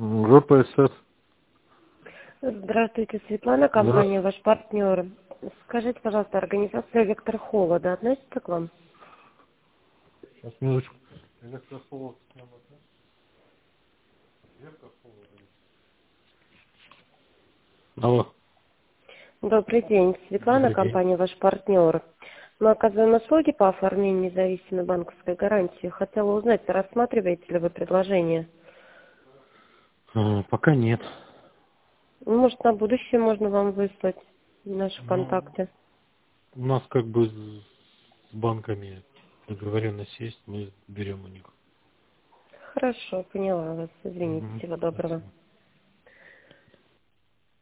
ЖПСС. Здравствуйте, Светлана, компания Здравствуйте. «Ваш партнер». Скажите, пожалуйста, организация «Вектор Холода» относится к вам? Сейчас, минуточку. Алло. Добрый день, Светлана, Добрый день. компания «Ваш партнер». Мы оказываем услуги по оформлению независимой банковской гарантии. Хотела узнать, рассматриваете ли вы предложение? Пока нет. Ну, может, на будущее можно вам выслать наши Ну, контакты. у нас как бы с банками договоренность есть, мы берем у них. Хорошо, поняла вас. Извините, Мгм. всего доброго. Спасибо.